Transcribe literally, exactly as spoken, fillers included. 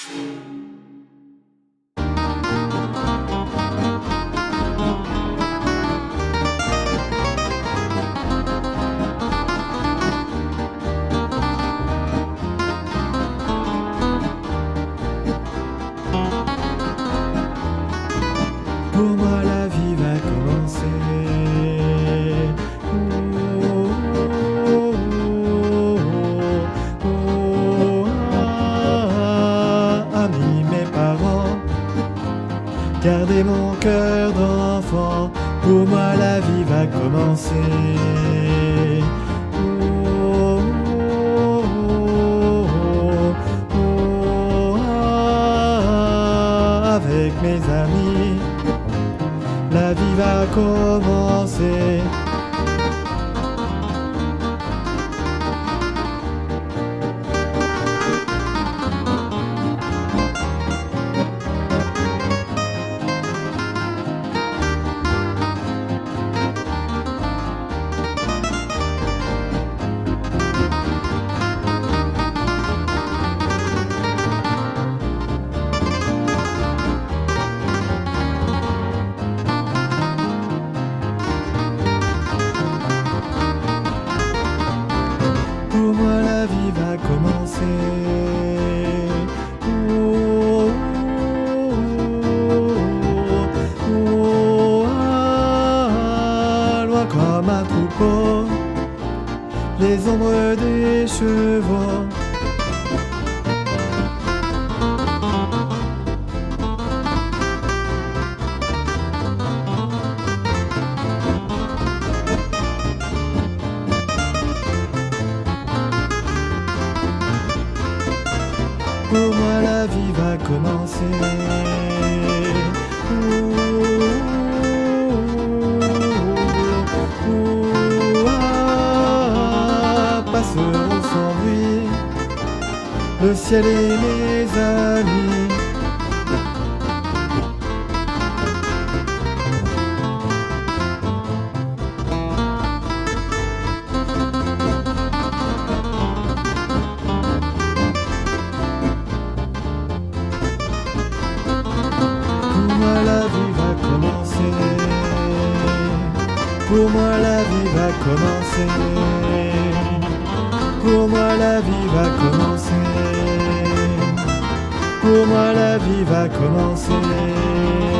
Pour moi la vie va commencer. Oh, oh, oh, oh, ah, amis, mes parents, gardez mon cœur d'enfant. Pour moi la vie va commencer. Oh, oh, oh, oh, ah, avec mes amis, la vie va commencer. Pour moi la vie va commencer. Oh, oh, oh, ah, loin comme un troupeau, les ombres des chevaux. Pour moi la vie va commencer. Oh, oh, oh, ah, passeront sans bruit le ciel et mes amis. La vie va commencer. Pour moi la vie va commencer. Pour moi la vie va commencer. Pour moi la vie va commencer.